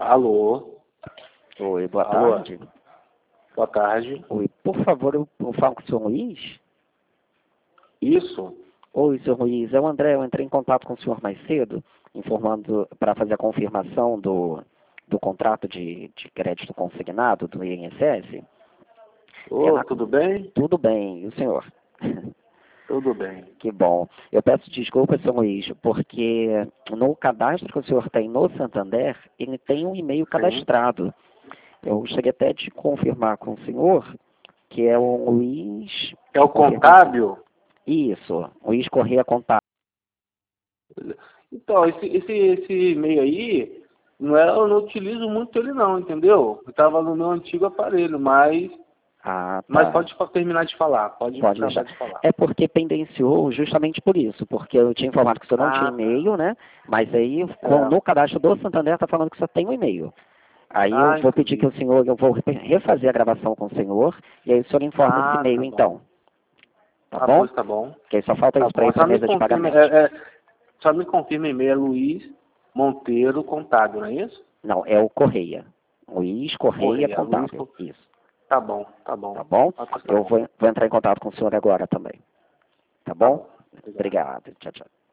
Alô? Oi, boa Alô? tarde. Boa tarde. Oi, por favor, eu falo com o senhor Luiz? Isso? Oi, senhor Luiz, é o André, eu entrei em contato com o senhor mais cedo, informando para fazer a confirmação do contrato de crédito consignado do INSS. Ô, tudo bem? Tudo bem, e o senhor? Tudo bem. Que bom. Eu peço desculpas, senhor Luiz, porque no cadastro que o senhor tem no Santander, ele tem um e-mail Sim. cadastrado. Eu gostaria até de confirmar com o senhor, que é o Luiz... É o contábil? Isso, Luiz Correia Contábil. Então, esse e-mail aí, eu não utilizo muito ele não, entendeu? Eu estava no meu antigo aparelho, mas Ah, mas tá. pode terminar de falar. Pode Pode acabar deixar. de falar. É porque pendenciou justamente por isso, porque eu tinha informado que o senhor não tinha Ah, tá. e-mail, né? Mas aí, É. no cadastro do Santander, está falando que só tem um e-mail. Aí eu Ah, vou pedir que entendi. o senhor, eu vou refazer a gravação com o senhor, e aí o senhor informa esse Ah, e-mail tá então. bom. Tá Ah, bom? pois tá bom. Porque aí só falta Tá isso para bom. ir para Só a me mesa de confirma, pagamentos. só me confirma e-mail, é Luiz Monteiro Contábil, não é isso? Não, é o Correia. Luiz Correia Correia, Contábil. Isso. Tá bom, tá bom. Tá bom? Ah, pois tá Eu bom. vou entrar em contato com o senhor agora também. Tá Tá bom? bom. Obrigado. Obrigado. Tchau, tchau.